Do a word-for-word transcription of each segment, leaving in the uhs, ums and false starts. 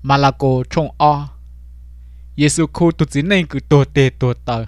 mà là cô trông o Giêsu khu tụt dính nên cứ tổ tê tổ tờ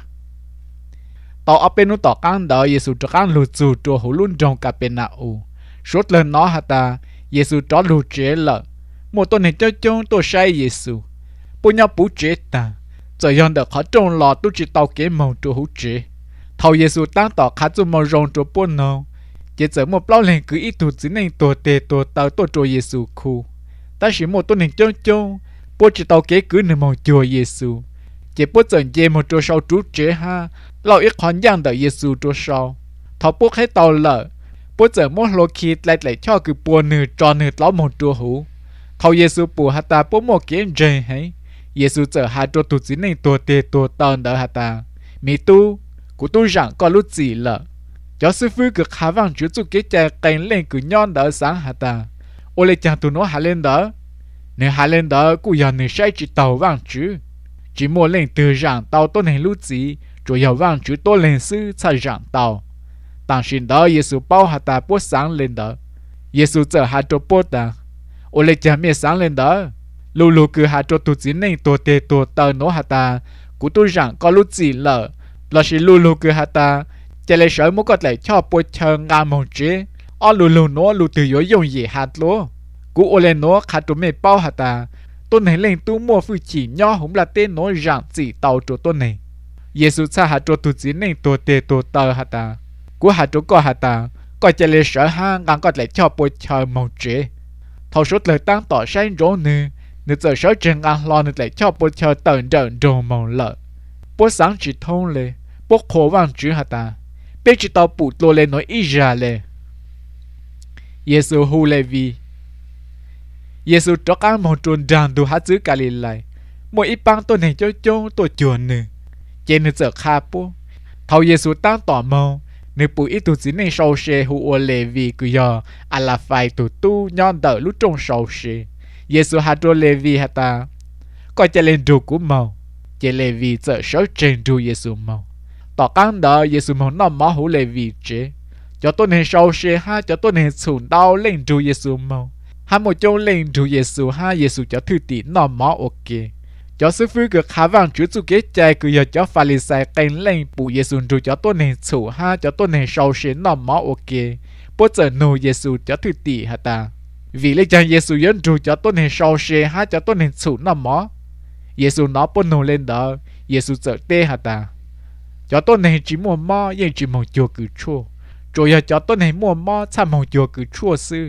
tao ở bên nó tao căng đó Giêsu cho căng lụt dù cho hồ luôn trong cả bên nào suốt lần nó hả ta Giêsu cho lụt chế lợ một tuần này cho chúng tôi sai Giêsu bố nhau bố chế ta giờ yon được khó trông lọ tôi chỉ tao kế mong cho hú chế thầu Giêsu tăng tỏ khá cho mong rong cho bố nó chỉ giờ một bao lần cứ ít tụt dính nên tổ tê tổ tờ tổ cho Giêsu khu ta chỉ một tuần này cho chúng bố chỉ tao kế cứ nửa mong cho Giêsu chỉ bố giờ về một chỗ sau chú chế ha lão ít khoản giang đợi Giêsu chỗ sau thọ bố hết tao lợ bố giờ một lô khi lại lại cho cứ bố nửa tròn nửa lão một chỗ hú thọ Giêsu bố hạt ta bố một cái rơi hay Giêsu giờ hai chỗ tụt dính này tổ tê tổ tòn đỡ hạt ta mi tu của tu rằng có lúc gì lợ cho sư phụ cứ khá vang chú chú cái trái cành lên cứ nhon đỡ sáng hạt ta ô lê chàng tụi nó hạ lên đỡ nếu hạ lên đỡ cũng giờ nửa sai chỉ tàu vang chứ chỉ mua lên từ rằng tàu tôi này lúc gì rồi giờ vang chú tôi lên sư chạy rằng tàu当时的耶稣包下大波上领的，耶稣这还做波的，我来讲面上领的，路路cứ还做肚子内多得多到挪下大，古都让có lúc gì lợ，那是路路cứ下大，这里手么个来敲波敲硬蒙子，啊路路挪路都有用也下咯，古我来挪还做面包下大，ตัวไหนเล่งตู้มัวฟื้นจีย่อหุ่มละเต้นโนรังจีเตาตัวตัวไหนเยซูชาหาตัวตุจีเน่งตัวเตตัวเตอหาตากูหาตัวก็หาตาก็จะเลยเสือห้างกันก็เลยชอบปวดเชยมองเจทสุดเลยตั้งต่อใช้โจนึนึกจะเสือจึงอ่ะรอนึกเลยชอบปวดเชยเตินเดินโจมองเลยปวดสังจิตทงเลยปวดโคว่างจื้อหาตาเป็นจิตเอาปูตัวเลยน้อยอีจาเลยเยซูฮูเลวีเยซูจอกการมองจนดังดูฮัจื้อกาลิไลมวยอีปังตัวไหนเจ้าโจ้ตัวจวนหนึ่งเจนเจอคาปูเท่าเยซูตั้งต่อมองในปุ๋ยตัวจีนในโซเชฮูโอเลวีกุยออาลาไฟตัวตู้ย้อนเดอลุจงโซเชเยซูฮัตัวเลวีฮัตตาก็จะเล่นดูกูมองเจเลวีเจอโซเจนดูเยซูมองต่อการเดอเยซูมองน้อมมอฮูเลวีเจจะตัวไหนโซเชฮะจะตัวไหนสูนดาวเล่นดูเยซูมองhá một chỗ lên chủ Giêsu ha Giêsu cho thư tỷ nọ mỏ ok cho sư phụ cứ khá vang chú chú kế chạy cứ giờ cho pha lì sai canh lên phụ Giêsu chủ cho tôi này chủ ha cho tôi này sau sẽ nọ mỏ ok bố giờ nô Giêsu cho thư tỷ hả ta vì lấy chàng Giêsu dẫn chủ cho tôi này sau sẽ ha cho tôi này chủ nọ mỏ Giêsu nó bố nô lên đó Giêsu giờ tê hả ta cho tôi này chỉ mua mỏ nhưng chỉ mong chùa cứ chua rồi giờ cho tôi này mua mỏ cha mong chùa cứ chua sư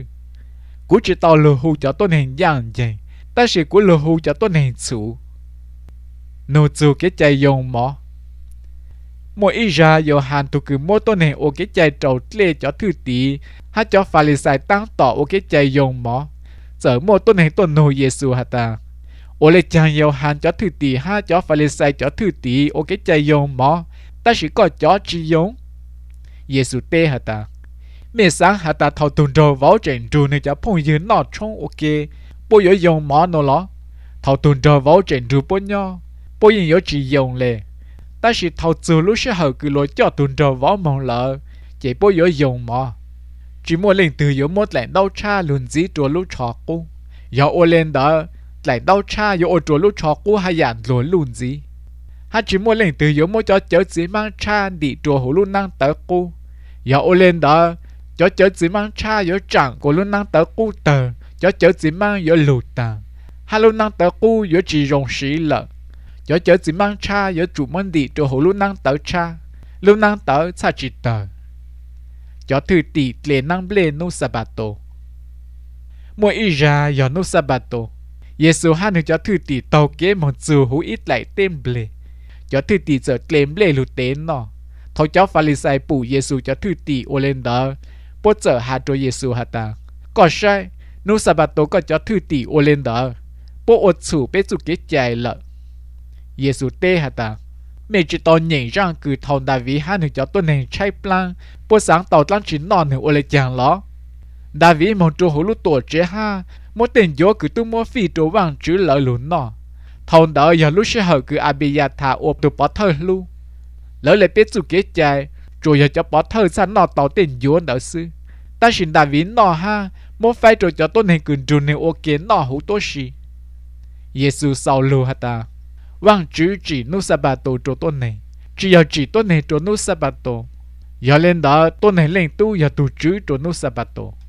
cú chỉ tao lừa hù cho tôi này dạng vậy, ta chỉ cú lừa hù cho tôi này chủ, nô chủ cái chạy dùng mỏ, mỗi ít ra giờ hàng tụ cứ mỗi tôi này ô cái chạy trâu lê cho thư tí, hát cho pha lì sai tăng tỏ ô cái chạy dùng mỏ, giờ mỗi tôi này tôi nô Giêsu hả ta, ô lê chẳng giờ hàng cho thư tí hát cho pha lì sai cho thư tí ô cái chạy dùng mỏ, ta chỉ có cho chỉ dùng, Giêsu tê hả ta. Mẹ sáng hạ ta thầu tuần đầu vào trận trù này cho phongยืน nọ trong ok bố yếu dùng mỏ nó ló thầu tuần đầu vào trận trù bố nhau bố yên yếu chỉ dùng lệ ta chỉ thầu trù lúc sẽ hở cứ lối cho tuần đầu vào mong lỡ chỉ bố yếu dùng mỏ chỉ mua lên từ yếu một lạnh đau cha luôn dí trùa lúc trò cu yếu ô lên đó lạnh đau cha yếu ô trùa lúc trò cu hay dàn lối luôn dí ha chỉ mua lên từ yếu một cho chớ dí mang cha đi trùa hồ luôn năng tớ cu yếu ô lên đó cho chớ chỉ mang cha yếu chẳng của luôn năng tớ cu tờ cho chớ chỉ mang yếu lù tờ hai luôn năng tớ cu yếu chỉ rồng sĩ lợ cho chớ chỉ mang cha yếu chủ môn đi cho hồ luôn năng tớ cha luôn năng tớ cha chỉ tờ cho thư tỷ lệ năng ble nu sabato mỗi ý ra yếu nu sabato Giêsu hai người cho thư tỷ tàu kế một dù hú ít lại tên ble cho thư tỷ giờ tên ble lù tên nọ thôi cho Pha-li-sai phụ Giêsu cho thư tỷ ô lên đó bố giờ hạ cho Giêsu hạ ta có sai nu Sabato có cho thư tỷ ô lên đó bố ô chủ bế chủ kế chạy lợ Giêsu tê hạ ta mẹ chỉ tao nhảy răng cứ thầu đại vĩ hai người cho tôi này chạy plan bố sáng tàu lăng chín nọ nữa ô lên chàng ló đại vĩ một chỗ hữu lúc tổ chế ha một tên gió cứ tu mua phi chỗ vàng chữ lợ lún nọ thầu đó giờ lúc sẽ hở cứ Abiyatha ốp tụ bỏ thơ luôn lỡ lại biết chủ kế chạy rồi giờ cho bỏ thơ sẵn nọ tàu tên gió đỡ sư ta xin đại vĩ nọ ha một phải rồi cho tôi này cứ trù này ok nọ hữu tốt gì Giêsu sau lù hả ta vang chữ chỉ nô sa bà tổ cho tôn này chỉ giờ chỉ tôn này cho nô sa bà tổ giờ lên đó tôn này lên tu giờ tu chữ cho nô sa bà tổ